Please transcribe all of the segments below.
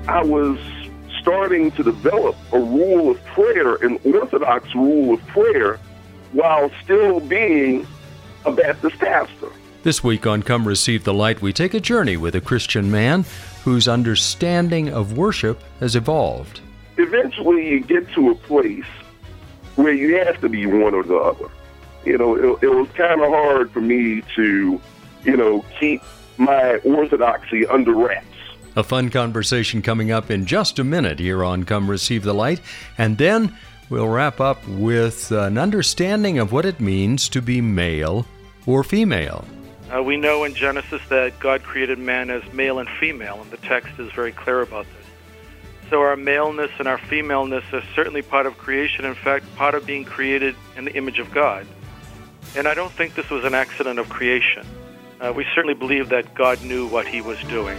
I was starting to develop a rule of prayer, an Orthodox rule of prayer, while still being a Baptist pastor. This week on Come Receive the Light, we take a journey with a Christian man whose understanding of worship has evolved. Eventually, you get to a place where you have to be one or the other. You know, it was kind of hard for me to, keep my orthodoxy under wraps. A fun conversation coming up in just a minute here on Come Receive the Light, and then we'll wrap up with an understanding of what it means to be male or female. We know in Genesis that God created man as male and female, and the text is very clear about this. So our maleness and our femaleness are certainly part of creation, in fact, part of being created in the image of God. And I don't think this was an accident of creation. We certainly believe that God knew what he was doing.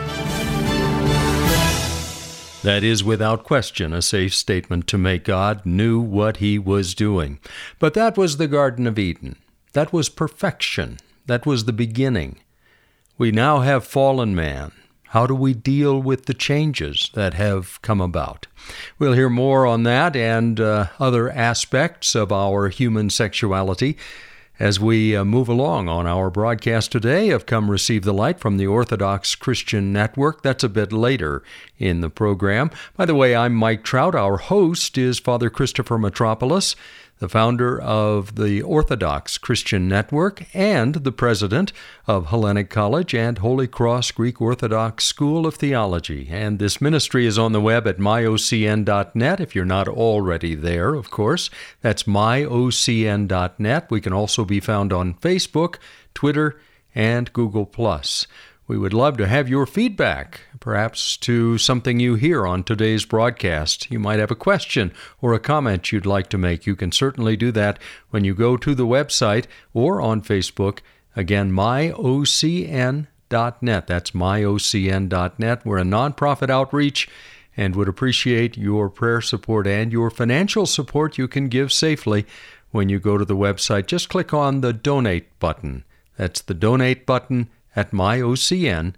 That is, without question, a safe statement to make. God knew what he was doing. But that was the Garden of Eden. That was perfection. That was the beginning. We now have fallen man. How do we deal with the changes that have come about? We'll hear more on that and other aspects of our human sexuality as we move along on our broadcast today of Come Receive the Light from the Orthodox Christian Network. That's a bit later in the program. By the way, I'm Mike Trout. Our host is Father Christopher Metropolis, the founder of the Orthodox Christian Network and the president of Hellenic College and Holy Cross Greek Orthodox School of Theology. And this ministry is on the web at myocn.net, if you're not already there, of course. That's myocn.net. We can also be found on Facebook, Twitter, and Google+. We would love to have your feedback, perhaps to something you hear on today's broadcast. You might have a question or a comment you'd like to make. You can certainly do that when you go to the website or on Facebook. Again, myocn.net. That's myocn.net. We're a nonprofit outreach and would appreciate your prayer support and your financial support you can give safely when you go to the website. Just click on the donate button. That's the donate button at myocn.net.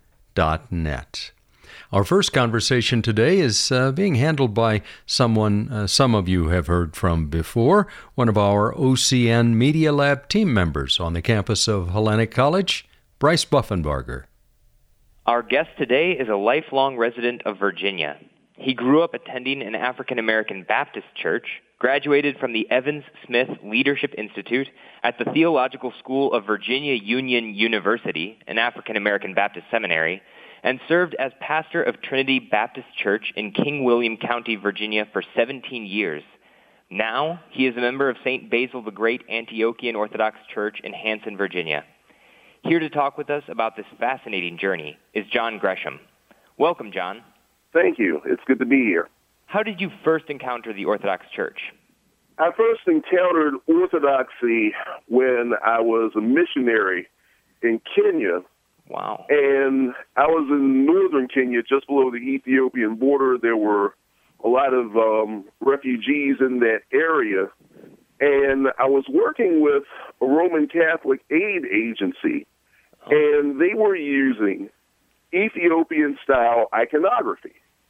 Our first conversation today is being handled by someone some of you have heard from before, one of our OCN Media Lab team members on the campus of Hellenic College, Bryce Buffenbarger. Our guest today is a lifelong resident of Virginia. He grew up attending an African-American Baptist church, graduated from the Evans Smith Leadership Institute at the Theological School of Virginia Union University, an African-American Baptist seminary, and served as pastor of Trinity Baptist Church in King William County, Virginia for 17 years. Now, he is a member of St. Basil the Great Antiochian Orthodox Church in Hanson, Virginia. Here to talk with us about this fascinating journey is John Gresham. Welcome, John. Thank you. It's good to be here. How did you first encounter the Orthodox Church? I first encountered Orthodoxy when I was a missionary in Kenya. Wow. And I was in northern Kenya, just below the Ethiopian border. There were a lot of refugees in that area. And I was working with a Roman Catholic aid agency, and they were using Ethiopian-style iconography.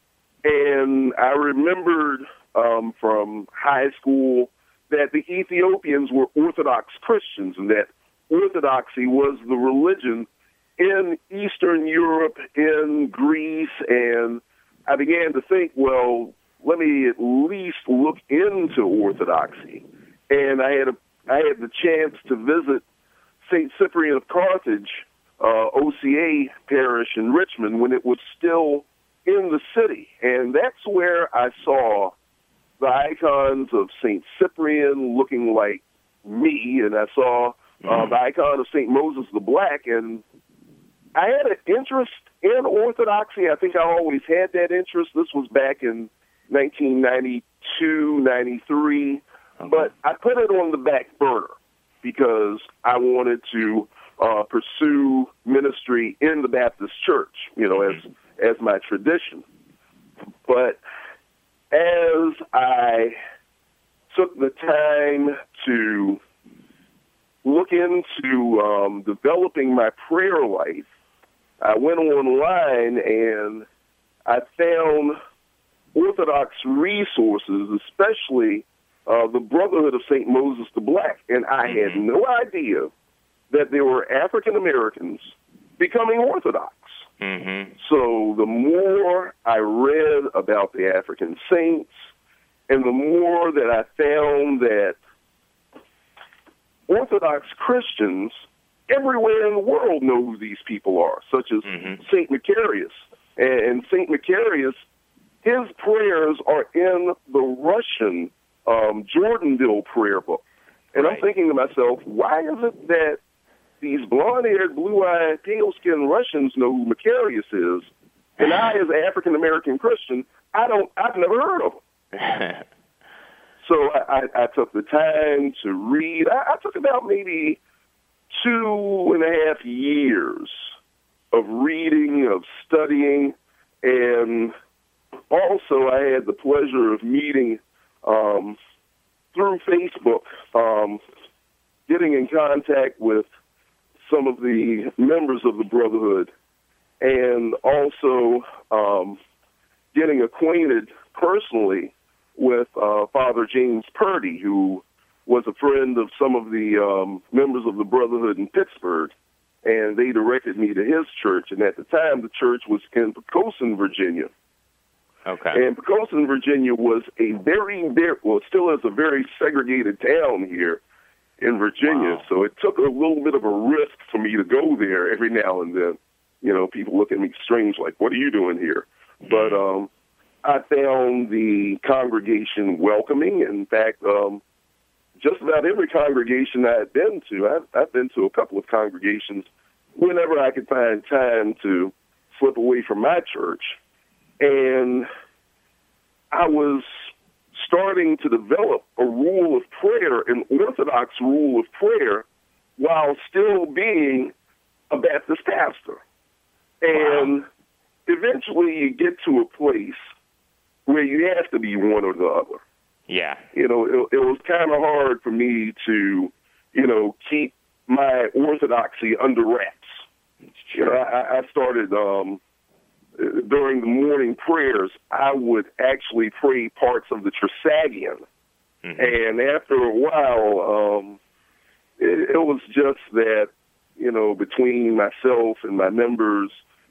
And I remembered from high school that the Ethiopians were Orthodox Christians and that Orthodoxy was the religion in Eastern Europe, in Greece, and I began to think, well, let me at least look into Orthodoxy. And I had the chance to visit St. Cyprian of Carthage, OCA parish in Richmond, when it was still in the city. And that's where I saw the icons of St. Cyprian looking like me, and I saw the icon of St. Moses the Black, and I had an interest in Orthodoxy. I think I always had that interest. This was back in 1992, 93, but I put it on the back burner because I wanted to pursue ministry in the Baptist church, as my tradition. But as I took the time to look into developing my prayer life, I went online and I found Orthodox resources, especially the Brotherhood of St. Moses the Black, and I had no idea that there were African Americans becoming Orthodox. So the more I read about the African saints, and the more that I found that Orthodox Christians everywhere in the world know who these people are, such as St. Macarius. And St. Macarius, his prayers are in the Russian Jordanville prayer book. And I'm thinking to myself, why is it that these blonde-haired, blue-eyed, pale-skinned Russians know who Macarius is, and I, as an African-American Christian, I've never heard of him. So I took the time to read. I took about maybe 2.5 years of reading, of studying, and also I had the pleasure of meeting through Facebook, getting in contact with some of the members of the Brotherhood, and also getting acquainted personally with Father James Purdy, who was a friend of some of the members of the Brotherhood in Pittsburgh, and they directed me to his church. And at the time, the church was in Poquoson, Virginia. Okay. And Poquoson, Virginia was a still is a very segregated town here in Virginia. Wow. So it took a little bit of a risk for me to go there every now and then. You know, people look at me strange, like, what are you doing here? But I found the congregation welcoming. In fact, just about every congregation I had been to, I've been to a couple of congregations whenever I could find time to slip away from my church. And I was starting to develop a rule of prayer, an Orthodox rule of prayer, while still being a Baptist pastor. And eventually you get to a place where you have to be one or the other. Yeah. You know, it was kind of hard for me to, you know, keep my orthodoxy under wraps. You know, I started, during the morning prayers, I would actually pray parts of the Trisagion. And after a while, it was just that, you know, between myself and my members,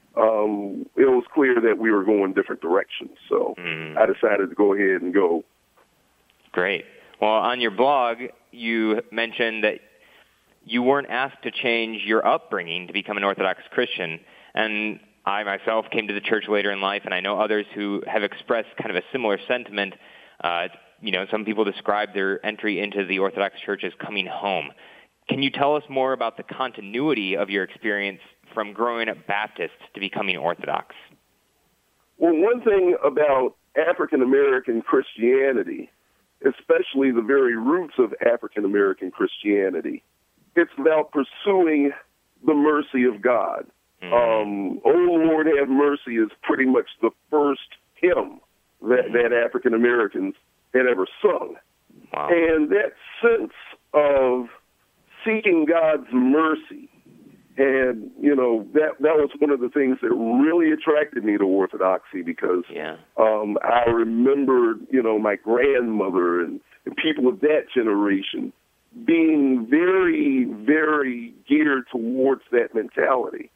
it was clear that we were going different directions. So I decided to go ahead and go. Great. Well, on your blog, you mentioned that you weren't asked to change your upbringing to become an Orthodox Christian. And I myself came to the church later in life, and I know others who have expressed kind of a similar sentiment. You know, some people describe their entry into the Orthodox Church as coming home. Can you tell us more about the continuity of your experience from growing up Baptist to becoming Orthodox? Well, one thing about African-American Christianity, especially the very roots of African-American Christianity, it's about pursuing the mercy of God. Oh, Lord, have mercy is pretty much the first hymn that African-Americans had ever sung. Wow. And that sense of seeking God's mercy, and, you know, that was one of the things that really attracted me to Orthodoxy, because I remembered, you know, my grandmother and people of that generation being very, very geared towards that mentality.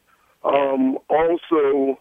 Also,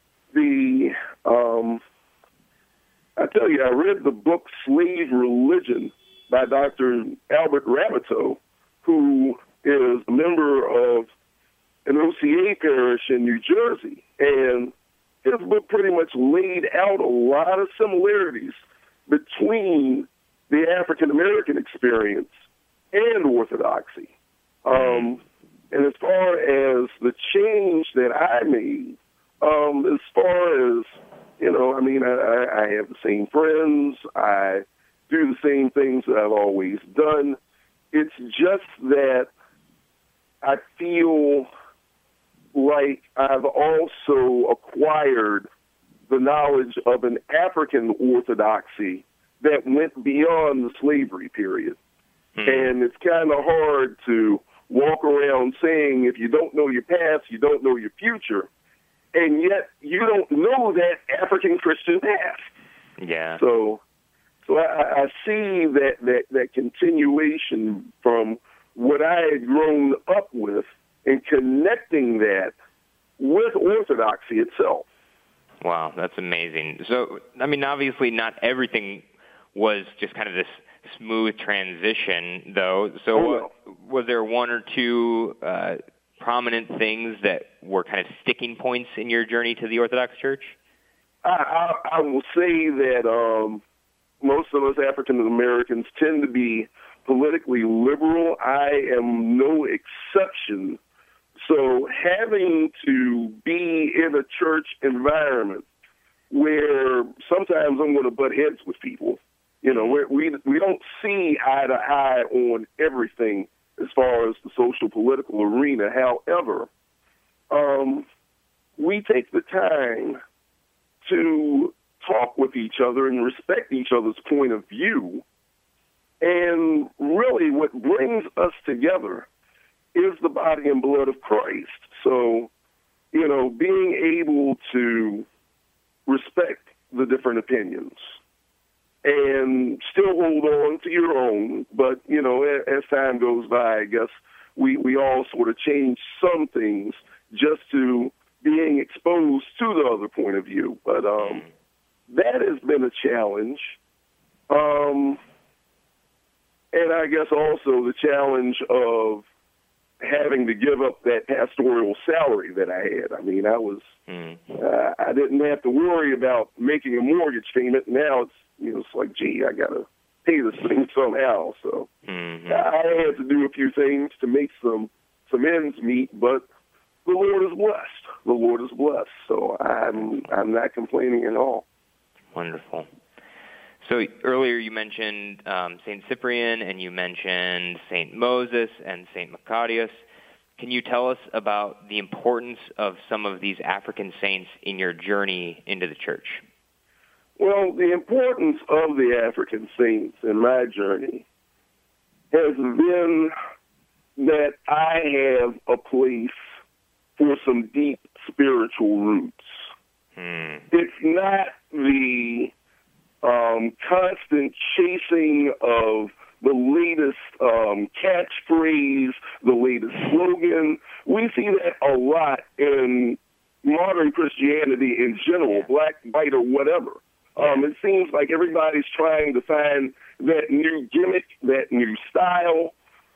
I tell you, I read the book Slave Religion by Dr. Albert Rabbitoe, who is a member of an OCA parish in New Jersey. And his book pretty much laid out a lot of similarities between the African-American experience and Orthodoxy. And as far as the change that I made, as far as, you know, I mean, I have the same friends. I do the same things that I've always done. It's just that I feel like I've also acquired the knowledge of an African orthodoxy that went beyond the slavery period. And it's kind of hard to walk around saying if you don't know your past, you don't know your future. and yet you don't know that African Christians have. Yeah. So I see that continuation from what I had grown up with and connecting that with Orthodoxy itself. Wow, that's amazing. So, I mean, obviously not everything was just kind of this smooth transition, though. So was there one or two prominent things that were kind of sticking points in your journey to the Orthodox Church? I will say that most of us African Americans tend to be politically liberal. I am no exception. So having to be in a church environment where sometimes I'm going to butt heads with people, you know, we don't see eye to eye on everything as far as the social political arena. However, we take the time to talk with each other and respect each other's point of view. And really what brings us together is the body and blood of Christ. So, you know, being able to respect the different opinions and still hold on to your own. But, you know, as time goes by, I guess we all sort of change some things just to being exposed to the other point of view. But that has been a challenge. And I guess also the challenge of having to give up that pastoral salary that I had. I mean, I didn't have to worry about making a mortgage payment. Now it's like, gee, I got to pay this thing somehow. So I had to do a few things to make some ends meet, but the Lord is blessed. The Lord is blessed. So I'm not complaining at all. Wonderful. So earlier you mentioned St. Cyprian, and you mentioned St. Moses and St. Macarius. Can you tell us about the importance of some of these African saints in your journey into the church? Well, the importance of the African saints in my journey has been that I have a place for some deep spiritual roots. It's not the constant chasing of the latest catchphrase, the latest slogan. We see that a lot in modern Christianity in general, black, white, or whatever. It seems like everybody's trying to find that new gimmick, that new style.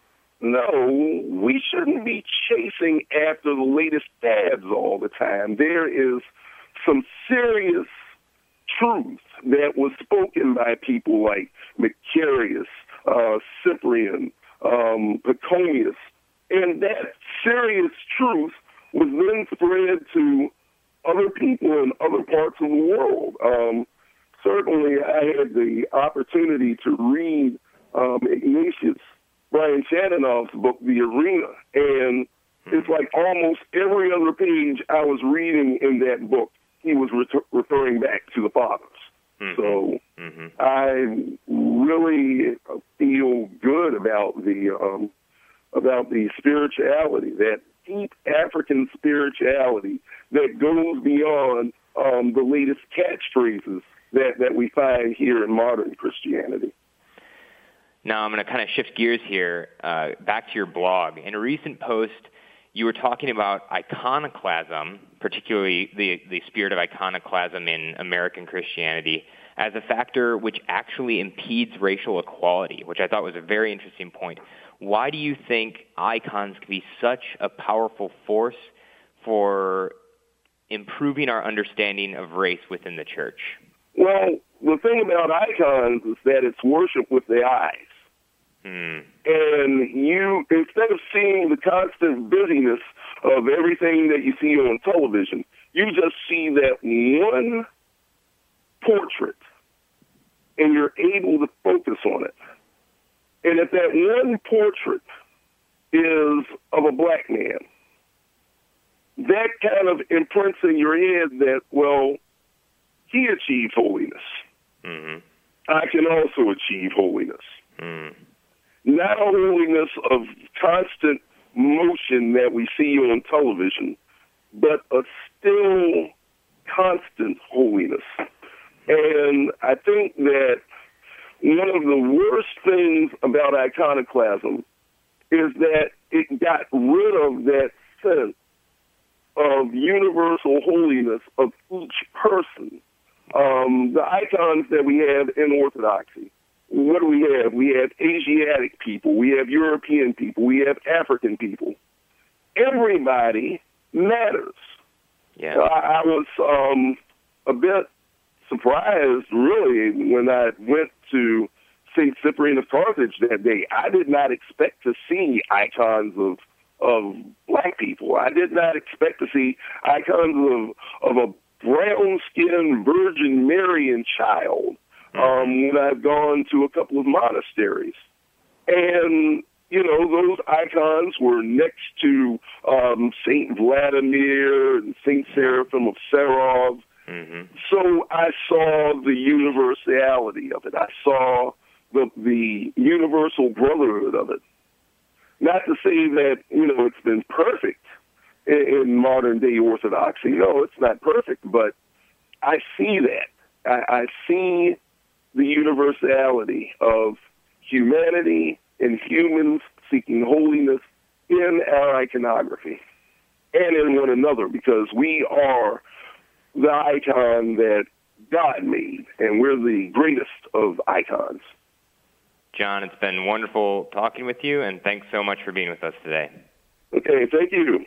No, we shouldn't be chasing after the latest fads all the time. There is some serious truth that was spoken by people like Macarius, Cyprian, Pachomius, and that serious truth was then spread to other people in other parts of the world. Certainly, I had the opportunity to read Ignatius Brian Chadanoff's book, The Arena, and it's like almost every other page I was reading in that book, he was referring back to the fathers. So I really feel good about the spirituality, that deep African spirituality that goes beyond the latest catchphrases that we find here in modern Christianity. Now I'm going to kind of shift gears here, back to your blog. In a recent post, you were talking about iconoclasm, particularly the spirit of iconoclasm in American Christianity, as a factor which actually impedes racial equality, which I thought was a very interesting point. Why do you think icons can be such a powerful force for improving our understanding of race within the church? Well, the thing about icons is that it's worship with the eyes. And you, instead of seeing the constant busyness of everything that you see on television, you just see that one portrait, and you're able to focus on it. And if that one portrait is of a black man, that kind of imprints in your head that, well, he achieved holiness. I can also achieve holiness. Not a holiness of constant motion that we see on television, but a still constant holiness. And I think that one of the worst things about iconoclasm is that it got rid of that sense of universal holiness of each person. The icons that we have in Orthodoxy, what do we have? We have Asiatic people, we have European people, we have African people. Everybody matters. Yeah. I was a bit surprised, really, when I went to St. Cyprian of Carthage that day. I did not expect to see icons of black people. I did not expect to see icons of a brown-skinned Virgin Marian child when I've gone to a couple of monasteries. And, you know, those icons were next to St. Vladimir and St. Seraphim of Sarov. Mm-hmm. So I saw the universality of it. I saw the universal brotherhood of it. Not to say that, you know, it's been perfect in modern-day Orthodoxy. No, it's not perfect, but I see that. I see the universality of humanity and humans seeking holiness in our iconography and in one another, because we are the icon that God made, and we're the greatest of icons. John, it's been wonderful talking with you, and thanks so much for being with us today. Okay, thank you.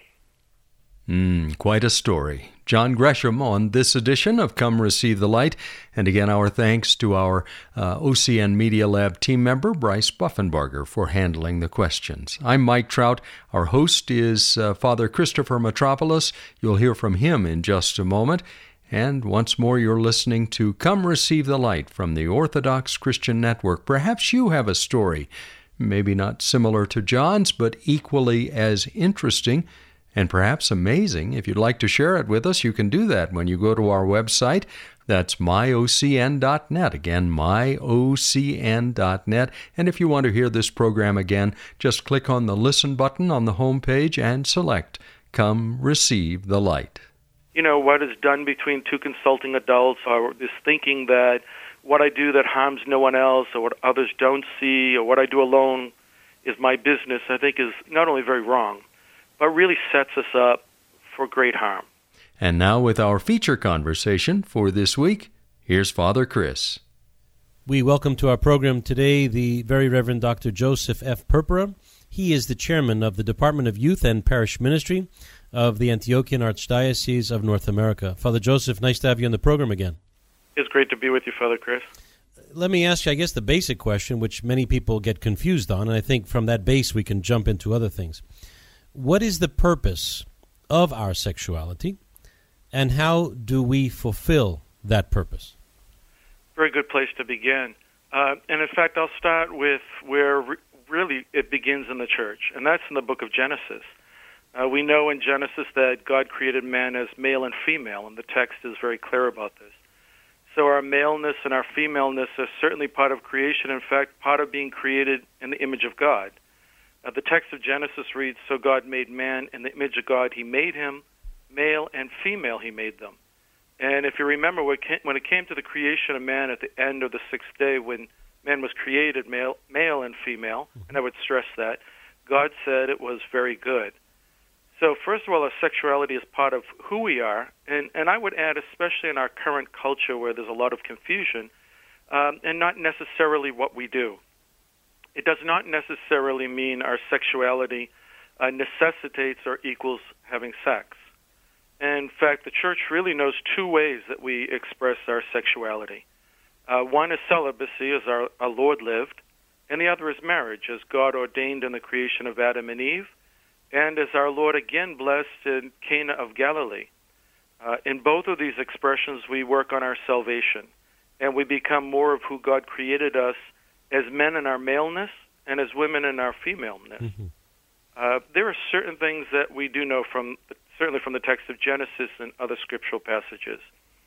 Quite a story. John Gresham on this edition of Come Receive the Light. And again, our thanks to our OCN Media Lab team member, Bryce Buffenbarger, for handling the questions. I'm Mike Trout. Our host is Father Christopher Metropolis. You'll hear from him in just a moment. And once more, you're listening to Come Receive the Light from the Orthodox Christian Network. Perhaps you have a story, maybe not similar to John's, but equally as interesting and perhaps amazing. If you'd like to share it with us, you can do that when you go to our website. That's myocn.net. Again, myocn.net. And if you want to hear this program again, just click on the Listen button on the home page and select Come Receive the Light. You know, what is done between two consulting adults, or this thinking that what I do that harms no one else, or what others don't see, or what I do alone is my business, I think is not only very wrong, but really sets us up for great harm. And now with our feature conversation for this week, here's Father Chris. We welcome to our program today the Very Reverend Dr. Joseph F. Purpura. He is the chairman of the Department of Youth and Parish Ministry of the Antiochian Archdiocese of North America. Father Joseph, nice to have you on the program again. It's great to be with you, Father Chris. Let me ask you, I guess, the basic question, which many people get confused on, and I think from that base we can jump into other things. What is the purpose of our sexuality, and how do we fulfill that purpose? Very good place to begin. And in fact, I'll start with where really it begins in the church, and that's in the book of Genesis. We know in Genesis that God created man as male and female, and the text is very clear about this. So our maleness and our femaleness are certainly part of creation, in fact, part of being created in the image of God. The text of Genesis reads, "So God made man in the image of God. He made him, male and female he made them." And if you remember, when it came to the creation of man at the end of the sixth day, when man was created male and female, and I would stress that, God said it was very good. So first of all, our sexuality is part of who we are, and I would add, especially in our current culture where there's a lot of confusion, and not necessarily what we do. It does not necessarily mean our sexuality necessitates or equals having sex. In fact, the Church really knows two ways that we express our sexuality. One is celibacy, as our Lord lived, and the other is marriage, as God ordained in the creation of Adam and Eve, and as our Lord again blessed in Cana of Galilee. In both of these expressions, we work on our salvation, and we become more of who God created us as men in our maleness and as women in our femaleness. Mm-hmm. There are certain things that we do know certainly from the text of Genesis and other scriptural passages.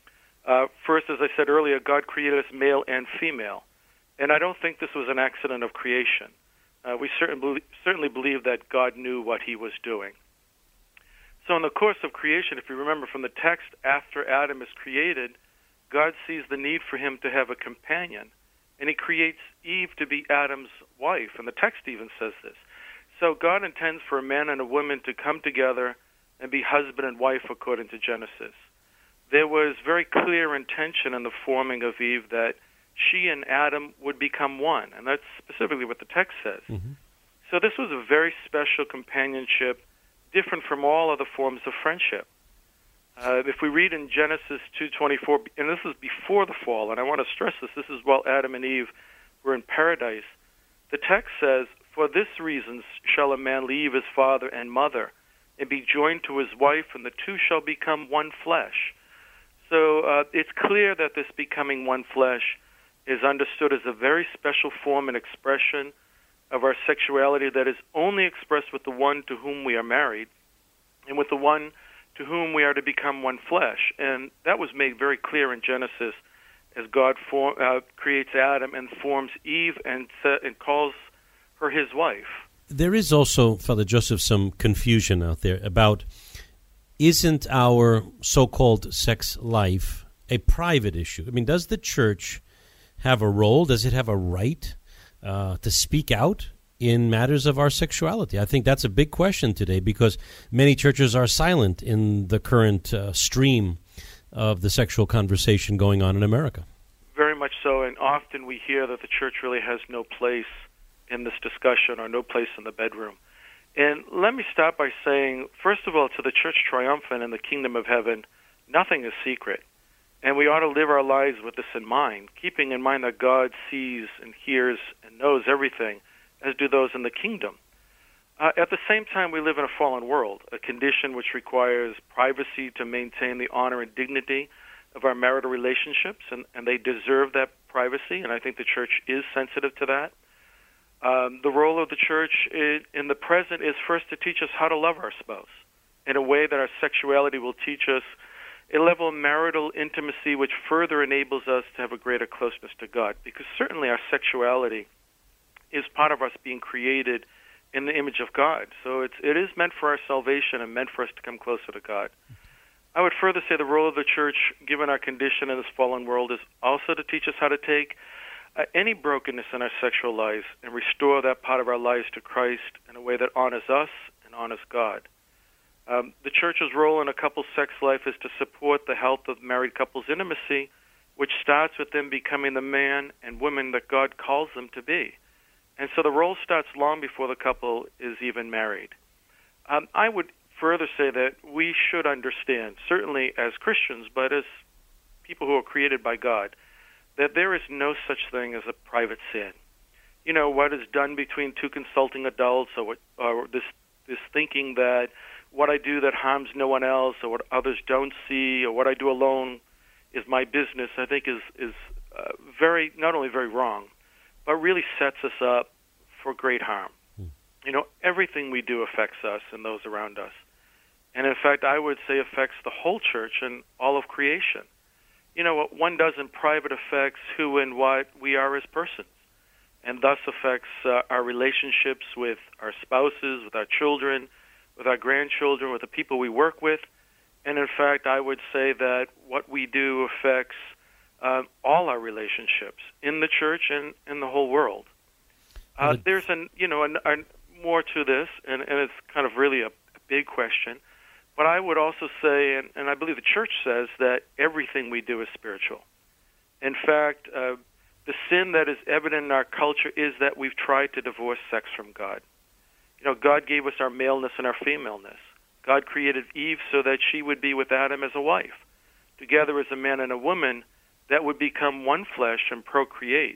First, as I said earlier, God created us male and female, and I don't think this was an accident of creation. We certainly believe that God knew what he was doing. So in the course of creation, if you remember from the text, after Adam is created, God sees the need for him to have a companion, and he creates Eve to be Adam's wife, and the text even says this. So God intends for a man and a woman to come together and be husband and wife according to Genesis. There was very clear intention in the forming of Eve that she and Adam would become one, and that's specifically what the text says. Mm-hmm. So this was a very special companionship, different from all other forms of friendship. If we read in Genesis 2:24, and this is before the fall, and I want to stress this is while Adam and Eve were in paradise, the text says, "For this reason shall a man leave his father and mother, and be joined to his wife, and the two shall become one flesh." So it's clear that this becoming one flesh is understood as a very special form and expression of our sexuality that is only expressed with the one to whom we are married, and with the one to whom we are to become one flesh. And that was made very clear in Genesis as God creates Adam and forms Eve and calls her his wife. There is also, Father Joseph, some confusion out there about, isn't our so-called sex life a private issue? I mean, does the church have a role? Does it have a right to speak out in matters of our sexuality? I think that's a big question today, because many churches are silent in the current stream of the sexual conversation going on in America. Very much so, and often we hear that the church really has no place in this discussion or no place in the bedroom. And let me start by saying, first of all, to the church triumphant in the kingdom of heaven, nothing is secret. And we ought to live our lives with this in mind, keeping in mind that God sees and hears and knows everything, as do those in the kingdom. At the same time, we live in a fallen world, a condition which requires privacy to maintain the honor and dignity of our marital relationships, and they deserve that privacy, and I think the church is sensitive to that. The role of the church in the present is first to teach us how to love our spouse in a way that our sexuality will teach us a level of marital intimacy which further enables us to have a greater closeness to God, because certainly our sexuality is part of us being created in the image of God. So it is meant for our salvation and meant for us to come closer to God. I would further say the role of the church, given our condition in this fallen world, is also to teach us how to take any brokenness in our sexual lives and restore that part of our lives to Christ in a way that honors us and honors God. The church's role in a couple's sex life is to support the health of married couples' intimacy, which starts with them becoming the man and woman that God calls them to be. And so the role starts long before the couple is even married. I would further say that we should understand, certainly as Christians, but as people who are created by God, that there is no such thing as a private sin. You know, what is done between two consulting adults, or this thinking that what I do that harms no one else, or what others don't see, or what I do alone is my business, I think is very, not only very wrong, but really sets us up for great harm. You know, everything we do affects us and those around us. And in fact, I would say affects the whole church and all of creation. You know, what one does in private affects who and what we are as persons, and thus affects our relationships with our spouses, with our children, with our grandchildren, with the people we work with. And in fact, I would say that what we do affects all our relationships in the church and in the whole world. There's more to this, and it's kind of really a big question. But I would also say, and I believe the church says, that everything we do is spiritual. In fact, the sin that is evident in our culture is that we've tried to divorce sex from God. You know, God gave us our maleness and our femaleness. God created Eve so that she would be with Adam as a wife, together as a man and a woman that would become one flesh and procreate.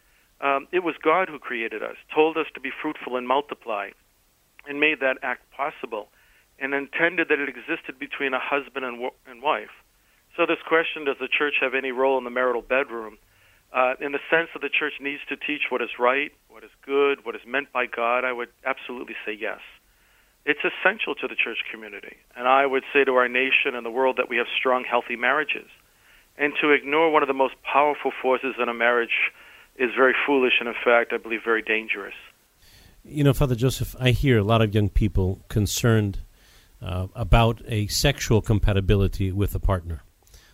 It was God who created us, told us to be fruitful and multiply, and made that act possible, and intended that it existed between a husband and wife. So this question, does the church have any role in the marital bedroom? In the sense that the church needs to teach what is right, what is good, what is meant by God, I would absolutely say yes. It's essential to the church community. And I would say to our nation and the world that we have strong, healthy marriages. And to ignore one of the most powerful forces in a marriage is very foolish and, in fact, I believe very dangerous. You know, Father Joseph, I hear a lot of young people concerned about a sexual compatibility with a partner.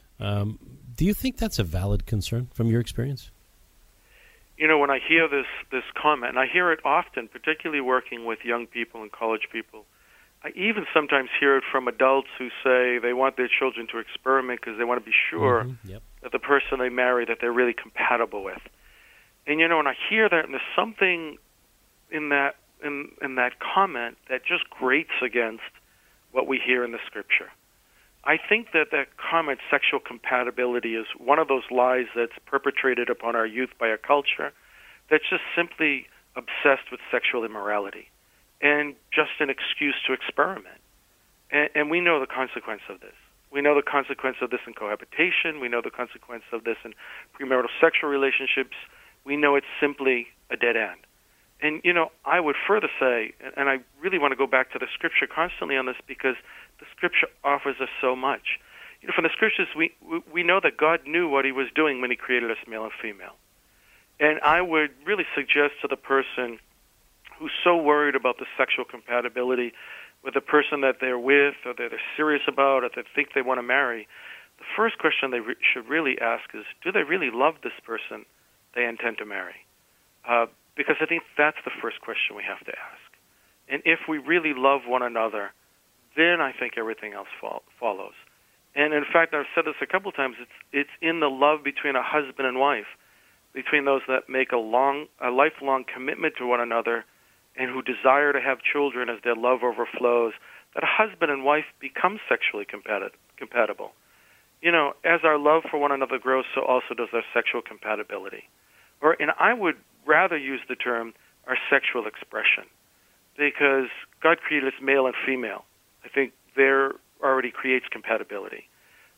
Do you think that's a valid concern from your experience? When I hear this comment, and I hear it often, particularly working with young people and college people, I even sometimes hear it from adults who say they want their children to experiment because they want to be sure that the person they marry, that they're really compatible with. And, when I hear that, and there's something in that comment that just grates against what we hear in the Scripture. I think that comment, sexual compatibility, is one of those lies that's perpetrated upon our youth by a culture that's just simply obsessed with sexual immorality and just an excuse to experiment. And we know the consequence of this. We know the consequence of this in cohabitation. We know the consequence of this in premarital sexual relationships. We know it's simply a dead end. And, I would further say, and I really want to go back to the Scripture constantly on this because the Scripture offers us so much. From the Scriptures, we know that God knew what He was doing when He created us male and female. And I would really suggest to the person who's so worried about the sexual compatibility with the person that they're with or that they're serious about or that they think they want to marry, the first question they should really ask is, do they really love this person they intend to marry? Because I think that's the first question we have to ask. And if we really love one another, then I think everything else follows. And in fact, I've said this a couple times, it's in the love between a husband and wife, between those that make a lifelong commitment to one another and who desire to have children as their love overflows, that a husband and wife become sexually compatible. As our love for one another grows, so also does our sexual compatibility. And I would rather use the term our sexual expression, because God created us male and female. I think there already creates compatibility.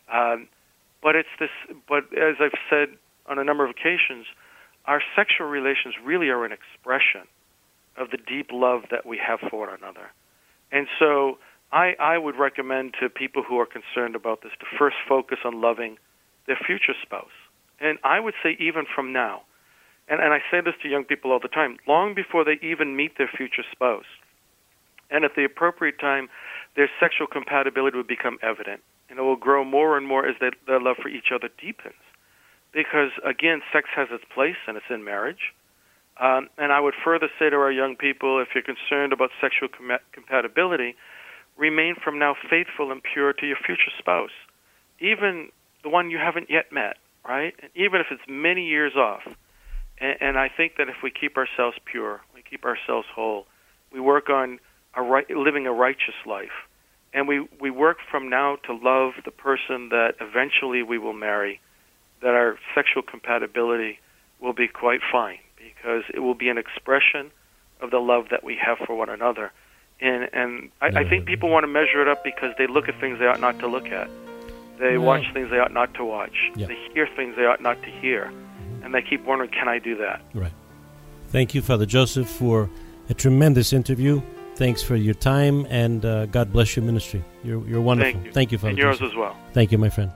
But as I've said on a number of occasions, our sexual relations really are an expression of the deep love that we have for one another. And so I would recommend to people who are concerned about this to first focus on loving their future spouse. And I would say even from now, and I say this to young people all the time, long before they even meet their future spouse, and at the appropriate time, their sexual compatibility will become evident, and it will grow more and more as their love for each other deepens. Because, again, sex has its place, and it's in marriage. And I would further say to our young people, if you're concerned about sexual compatibility, remain from now faithful and pure to your future spouse, even the one you haven't yet met, right? And even if it's many years off. And I think that if we keep ourselves pure, we keep ourselves whole, we work on living a righteous life, and we work from now to love the person that eventually we will marry, that our sexual compatibility will be quite fine, because it will be an expression of the love that we have for one another. And I think people want to measure it up because they look at things they ought not to look at. They watch things they ought not to watch. They hear things they ought not to hear. And they keep wondering, can I do that? Right. Thank you, Father Joseph, for a tremendous interview. Thanks for your time, and God bless your ministry. You're wonderful. Thank you, Father Joseph. And yours as well. Thank you, my friend.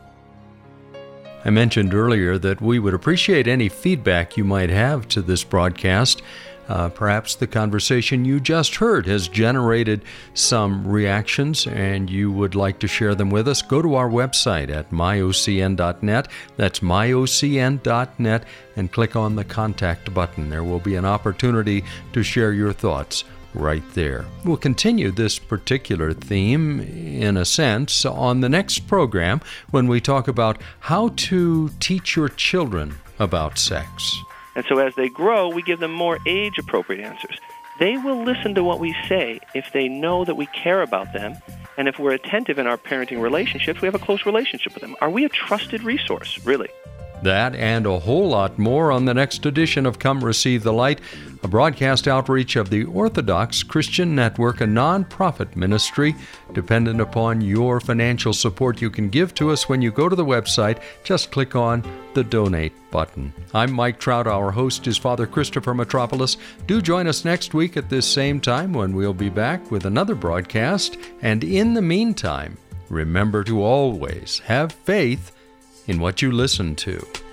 I mentioned earlier that we would appreciate any feedback you might have to this broadcast. Perhaps the conversation you just heard has generated some reactions and you would like to share them with us. Go to our website at myocn.net. That's myocn.net, and click on the contact button. There will be an opportunity to share your thoughts right there. We'll continue this particular theme, in a sense, on the next program when we talk about how to teach your children about sex. And so as they grow, we give them more age-appropriate answers. They will listen to what we say if they know that we care about them, and if we're attentive in our parenting relationships, we have a close relationship with them. Are we a trusted resource, really? That and a whole lot more on the next edition of Come Receive the Light, a broadcast outreach of the Orthodox Christian Network, a nonprofit ministry dependent upon your financial support. You can give to us when you go to the website. Just click on the Donate button. I'm Mike Trout. Our host is Father Christopher Metropolis. Do join us next week at this same time when we'll be back with another broadcast. And in the meantime, remember to always have faith in what you listen to.